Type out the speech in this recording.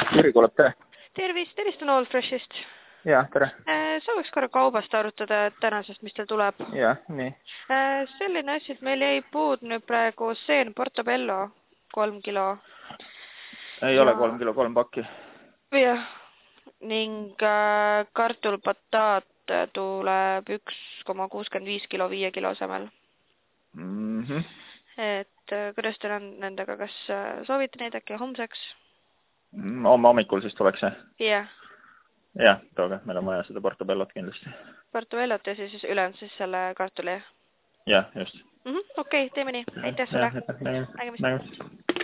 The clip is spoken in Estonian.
Jüri kuuleb, tere. Tervist on All Freshist. Jaa, tere. Sooviks korra kaubast arutada tänasest, mis teil tuleb. Jaa, nii. Selline asi, et meil jäi puud nüüd praegu seen Portobello 3 kilo. Ei ole 3 kilo, 3 pakki. Jah, ning kartulpataat tuleb 1,65 kilo 5 kilo asemel. Et kuidas teil on nendega, kas soovite neid äkki homseks? Homme hommikul siis tuleks see? Jah. Jah, tooge, meil on vaja seda Portobellot kindlasti. Portobellot ja siis ülejäänud siis selle kartuli? Jah, just. Okei, teeme nii. Aitäh sulle. Nägemist.